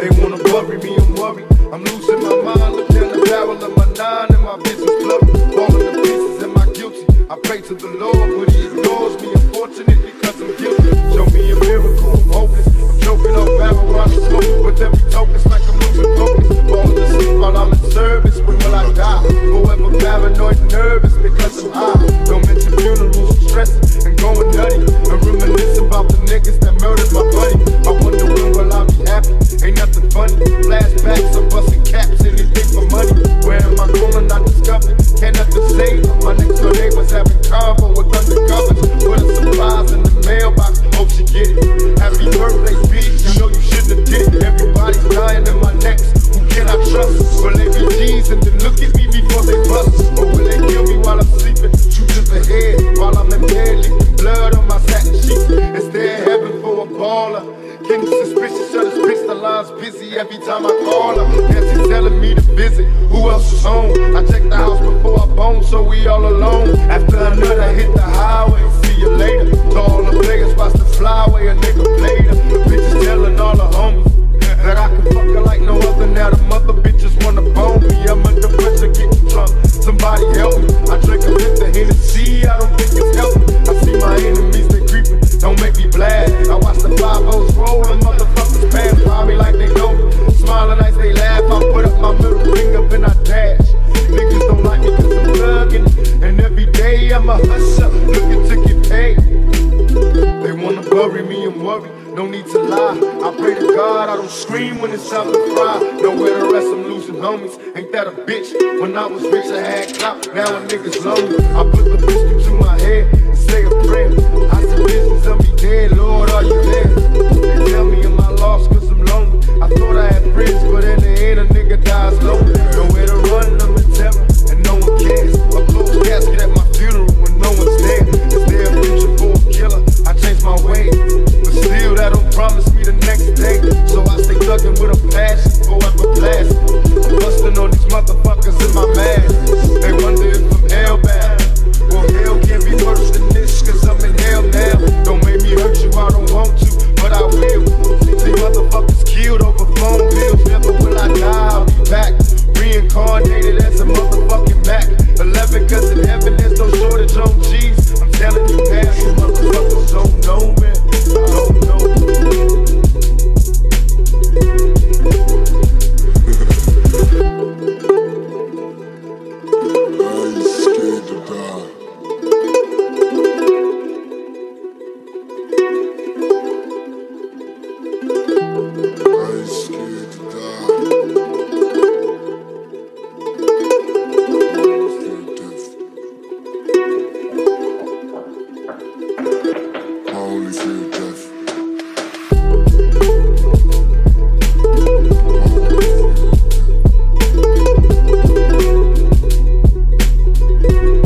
They wanna bury me, I'm worried. I'm losing my mind, look down the barrel of my 9 and my vision's blurry. Falling to pieces, am I guilty? I pray to the Lord, but he ignores me. Unfortunately, because I'm guilty. Show me a miracle, I'm hopeless. I'm choking off barrel while I'm smoking. With every token, it's like I'm losing focus. Falling asleep while I'm in service. When will I die? Forever paranoid and nervous because I'm high. Don't mention funerals, I'm stressing and going nutty. And reminiscing about the niggas that murdered my buddy. I wonder when will I be happy? Ain't nothing funny. Flashbacks, I'm busting caps, anything for money. Where am I going? I discovered. Can't nothing say. My next door neighbors having convo with undercovers. Put a surprise in the mailbox. Hope she get it. Happy birthday, bitch. You know you shouldn't have did it. Everybody's dying in my necks. Who can I trust? Will they be G's and then look at me before they bust? Or will they kill me while I'm sleeping? Shoot to the head while I'm in bed, leaking blood on my satin sheets. Is there heaven for a baller? Getting suspicious of this bitch, the line's busy every time I call her. Nancy's telling me to visit, who else is home? I checked the house before I bone, so we all alone. After another hit the highway, see you later. To all the players, watch the flyway, a nigga played her. Bitches telling all the homies that I can fuck her like no other. Now the mother bitches wanna bone me. I'm under pressure, getting drunk. Somebody help me. I drink a fifth of Hennessy, I don't think it's healthy. I see my enemies, they creeping. Don't make me blast. I watch the 5-0s roll and motherfuckers pass by me like they know me. Smiling as they laugh, I put up my middle finger and I dash. Niggas don't like me cause I'm thugging. And every day I'm a hustler, looking to get paid. They wanna bury me, I'm worried. No need to lie. I pray to God I don't scream when it's time to cry. Nowhere to rest, I'm losing homies. Ain't that a bitch? When I was rich, I had clout. Now a nigga's lonely. I put the pistol to my head and say a prayer. I see visions of me dead. Lord, are you there? They tell me am I lost cause I'm lonely. I thought I had friends, but in the end a nigga dies lonely. Nowhere to run, I'm in terror, and no one cares. A closed casket at my funeral when no one's there. Is there a future for a killer? I changed my ways, but still that don't promise me the next day. So I stay thugging with a passion, forever blasting. I'm busting on these motherfuckers in my mask. They wonder if I'm hellbound. Well, hell can't be worse than this, cause I'm in hell now. Don't make me hurt you, I don't want to, but I will. See motherfuckers killed over phone bills. Never will I die, I'll be back. Reincarnated as a motherfucking Mac 11, cause in heaven there's no shortage on G's. I'm telling you now, you motherfuckers don't know, man. Don't know. I ain't scared to die. I ain't scared to die. I only fear death. I only fear death.